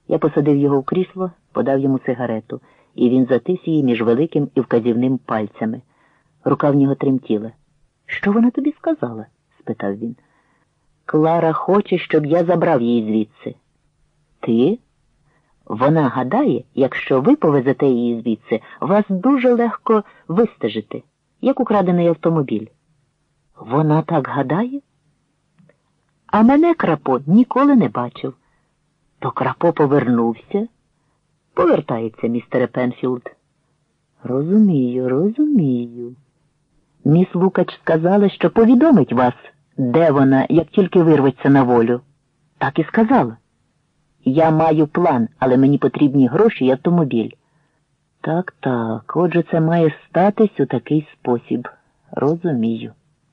Я посадив його в крісло, подав йому сигарету, і він затис її між великим і вказівним пальцями. Рука в нього тремтіла. «Що вона тобі сказала?» – спитав він. «Клара хоче, щоб я забрав її звідси». «Ти?» «Вона гадає, якщо ви повезете її звідси, вас дуже легко вистежити, як украдений автомобіль». «Вона так гадає?» «А мене Крапо ніколи не бачив». «То Крапо повернувся?» «Повертається, містере Пенфілд». Розумію. Міс Лукач сказала, що повідомить вас, де вона, як тільки вирветься на волю». «Так і сказала». «Я маю план, але мені потрібні гроші і автомобіль». Так, отже це має статись у такий спосіб. Розумію.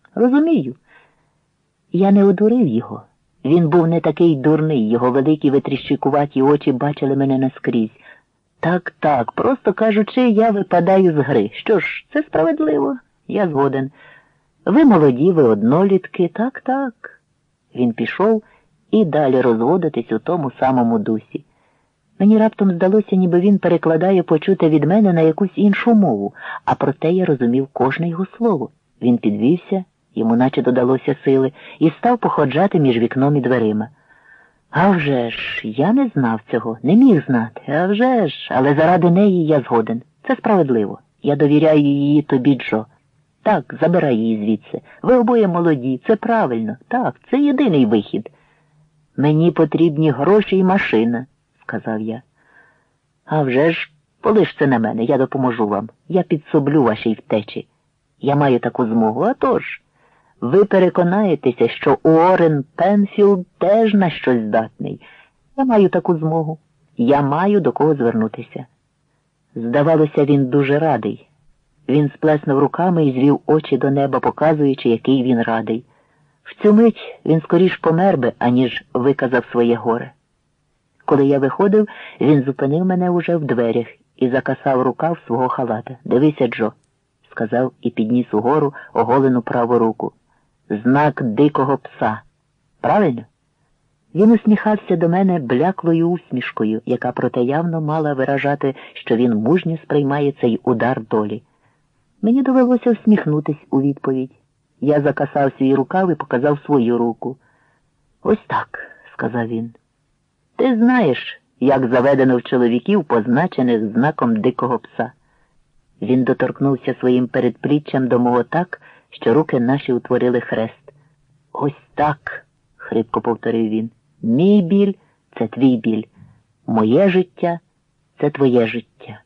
Я не одурив його. Він був не такий дурний, його великі витріщикуваті очі бачили мене наскрізь. Так, просто кажучи, я випадаю з гри. Що ж, це справедливо, я згоден. Ви молоді, ви однолітки, так. Він пішов і далі розводитись у тому самому дусі. Мені раптом здалося, ніби він перекладає почуте від мене на якусь іншу мову, а проте я розумів кожне його слово. Він підвівся, йому наче додалося сили, і став походжати між вікном і дверима. А вже ж, я не знав цього, не міг знати, але заради неї я згоден. Це справедливо. Я довіряю її тобі, Джо. Так, забирай її звідси. Ви обоє молоді, це правильно. Так, це єдиний вихід. Мені потрібні гроші і машина, сказав я. А вже ж, полиш це на мене, я допоможу вам. Я підсоблю вашій втечі. Я маю таку змогу, а тож. Ви переконаєтеся, що Уоррен Пенфілд теж на щось здатний. Я маю таку змогу. Я маю до кого звернутися. Здавалося, він дуже радий. Він сплеснув руками і звів очі до неба, показуючи, який він радий. В цю мить він скоріш помер би, аніж виказав своє горе. Коли я виходив, він зупинив мене уже в дверях і закасав рукав свого халата. «Дивися, Джо», – сказав і підніс угору оголену праву руку. «Знак дикого пса. Правильно?» Він усміхався до мене бляклою усмішкою, яка проте явно мала виражати, що він мужньо сприймає цей удар долі. Мені довелося всміхнутись у відповідь. Я закасав свій рукав і показав свою руку. «Ось так», – сказав він. «Ти знаєш, як заведено в чоловіків, позначених знаком дикого пса». Він доторкнувся своїм передпліччям до мого так, що руки наші утворили хрест. «Ось так», – хрипко повторив він. «Мій біль – це твій біль. Моє життя – це твоє життя».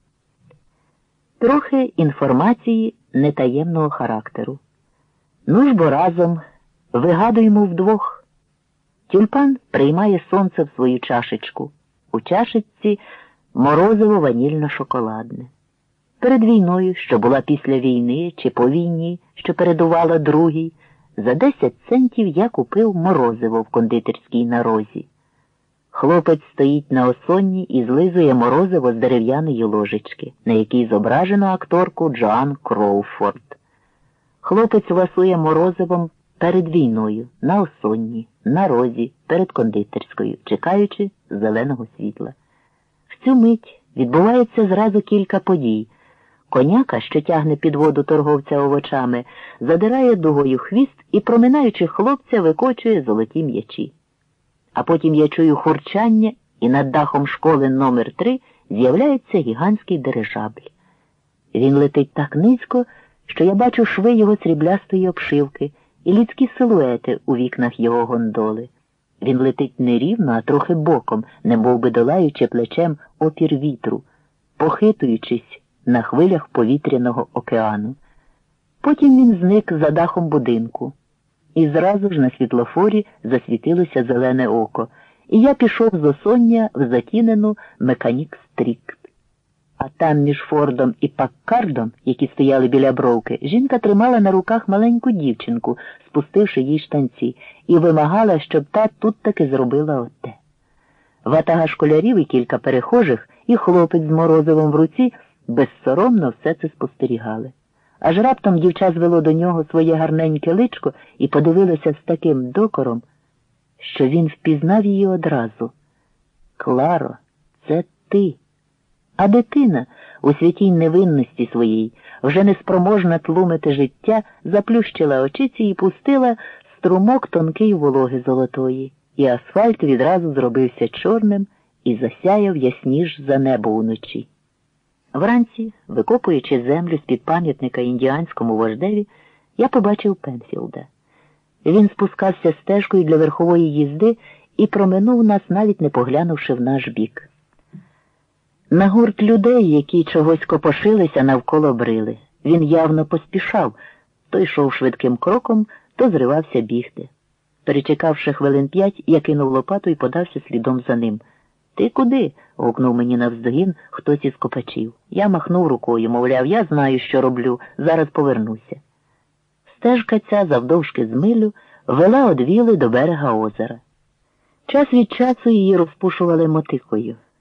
Трохи інформації нетаємного характеру. Ну ж бо разом, вигадуємо вдвох. Тюльпан приймає сонце в свою чашечку. У чашечці морозиво ванільно-шоколадне. Перед війною, що була після війни, чи по війні, що передувала другій, за 10 центів я купив морозиво в кондитерській на розі. Хлопець стоїть на осонні і злизує морозиво з дерев'яної ложечки, на якій зображено акторку Джоан Кроуфорд. Хлопець ласує морозивом перед війною, на осонні, на розі, перед кондитерською, чекаючи зеленого світла. В цю мить відбувається зразу кілька подій. Коняка, що тягне під воду торговця овочами, задирає дугою хвіст і, проминаючи хлопця, викочує золоті м'ячі. А потім я чую хурчання, і над дахом школи номер 3 з'являється гігантський дирижабль. Він летить так низько, що я бачу шви його сріблястої обшивки і людські силуети у вікнах його гондоли. Він летить не рівно, а трохи боком, немов би долаючи плечем опір вітру, похитуючись на хвилях повітряного океану. Потім він зник за дахом будинку. І зразу ж на світлофорі засвітилося зелене око, і я пішов з осоння в затінену Меканік-стріт. А там між Фордом і Паккардом, які стояли біля бровки, жінка тримала на руках маленьку дівчинку, спустивши їй штанці, і вимагала, щоб та тут таки зробила оте. Ватага школярів і кілька перехожих, і хлопець з морозивом в руці безсоромно все це спостерігали. Аж раптом дівча звело до нього своє гарненьке личко і подивилося з таким докором, що він впізнав її одразу. Кларо, це ти. А дитина у святій невинності своїй, вже неспроможна тлумити життя, заплющила очиці і пустила струмок тонкий вологи золотої, і асфальт відразу зробився чорним і засяяв ясніш за небо уночі. Вранці, викопуючи землю з-під пам'ятника індіанському вождеві, я побачив Пенфілда. Він спускався стежкою для верхової їзди і проминув нас, навіть не поглянувши в наш бік. На гурт людей, які чогось копошилися, навколо брили. Він явно поспішав, то йшов швидким кроком, то зривався бігти. Перечекавши хвилин 5, я кинув лопату і подався слідом за ним. «Ти куди?» – гукнув мені навздогін хтось із копачів. Я махнув рукою, мовляв, я знаю, що роблю, зараз повернуся. Стежка ця, завдовжки з милю, вела од віли до берега озера. Час від часу її розпушували мотикою.